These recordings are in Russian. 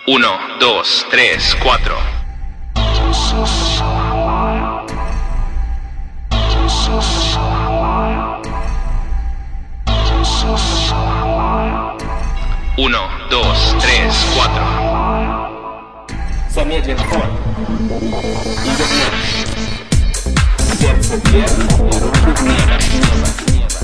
1, 2, 3, 4. 1, 2, 3, 4. Замедлен ход. Идет марш. Сердце вверх и руки в небо, небо, небо.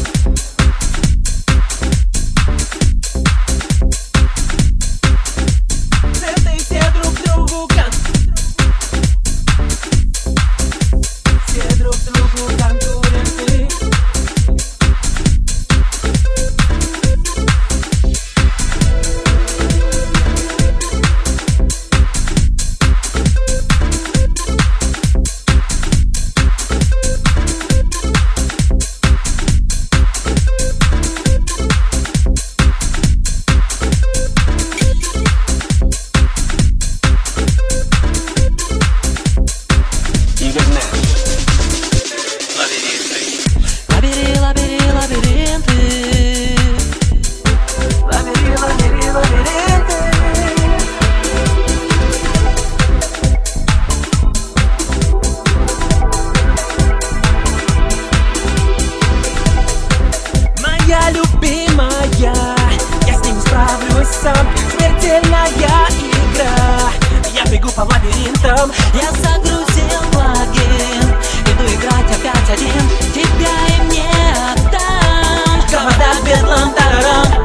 Смертельная игра. Я бегу по лабиринтам. Я загрузил плагин. Иду играть опять один. Тебя им не отдам. Провода бедлом, тарарам.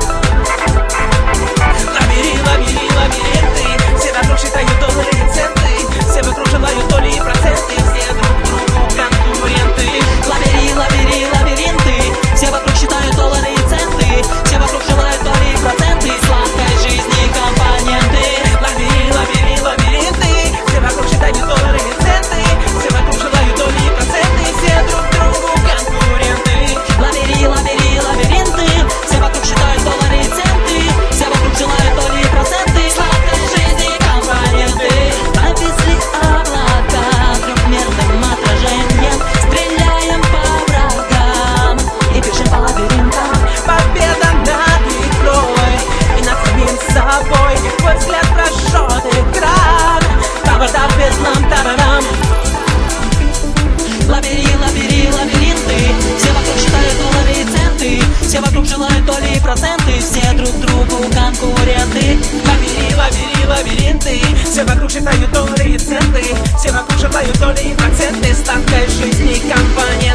Лабиринты. Все вокруг считают доллары и центы. Все вокруг желают доли и проценты. Все друг другу конкуренты. Лабиринты. Все вокруг считают доллары и центы. Все вокруг желают доли и проценты. Сладкой жизни компоненты. Лабиринты. Все вокруг считают доллары и центы. Все вокруг желают доли и проценты. Все друг другу конкуренты. Лабиринты. Все вокруг считают доллары и центы. Все вокруг желают доли и проценты. Сладкой жизни компоненты. Повисли облака трехмерным отражением. Стреляем по врагам и бежим по лабиринтам. Победа над игрой и над самим собой. Твой взгляд прожжет экран. Провода в бездном, тарарам. Лабиринты. Все вокруг считают доллары и центы. Все вокруг желают доли и проценты. Все друг другу конкуренты. Лабиринты. Все вокруг считают доллары и центы. Все вокруг желают доли и проценты. Сладкой жизни компания.